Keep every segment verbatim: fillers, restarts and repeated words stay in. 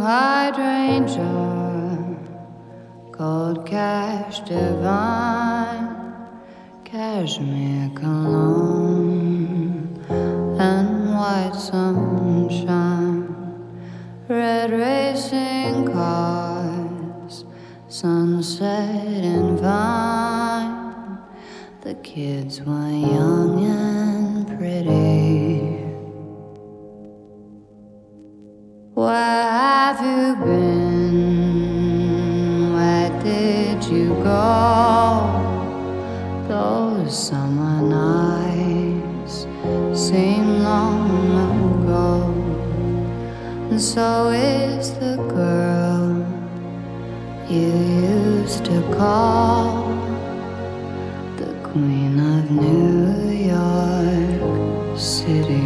hydrangea, gold cash divine, cashmere cologne, and white sunshine, red racing cars, sunset and vine. The kids were young and pretty. Where have you been? Where did you go? Those summer nights seem long ago. And so is the girl you used to call the Queen of New York City.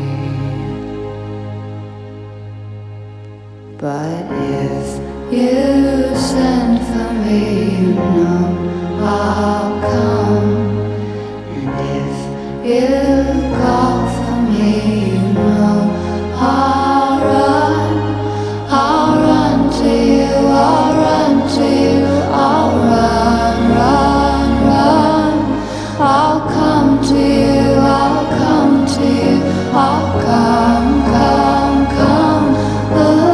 But if you send for me, you know I'll come. And if you call for me, you know I'll run. I'll run to you, I'll run to you, I'll run, run, run. I'll come to you, I'll come to you, I'll come, come, come. Ooh.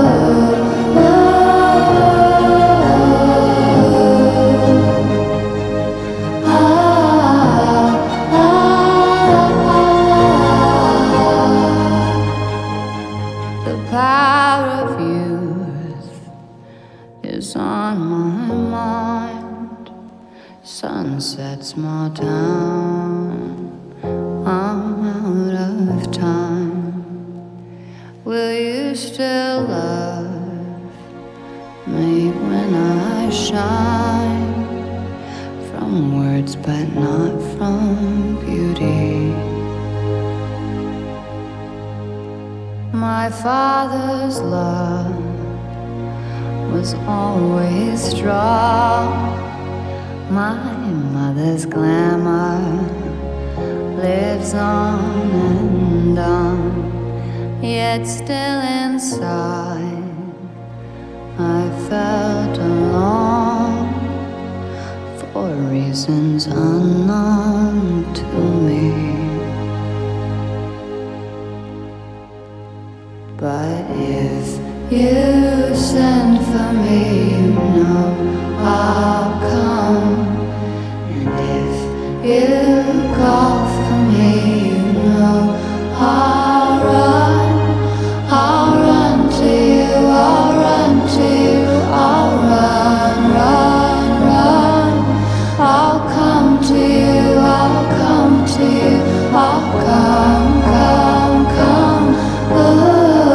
On my mind, sunset, small town, I'm out of time. Will you still love me when I shine? From words but not from beauty. My father's love was always strong. My mother's glamour lives on and on. Yet still inside I felt alone for reasons unknown to me. But if you send for me, you know I'll come. And if you call for me, you know I'll run. I'll run to you, I'll run to you, I'll run, run, run. I'll come to you, I'll come to you, I'll come, come, come. Ooh.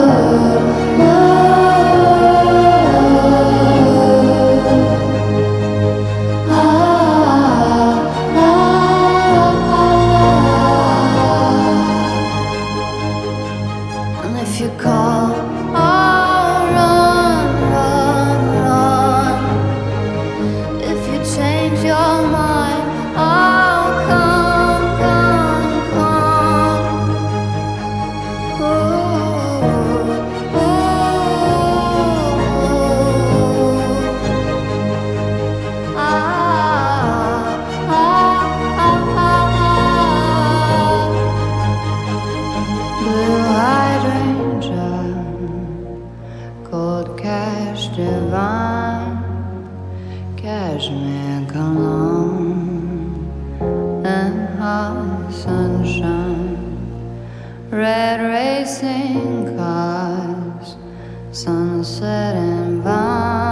Divine, cashmere cologne, and hot sunshine, red racing cars, sunset and vine.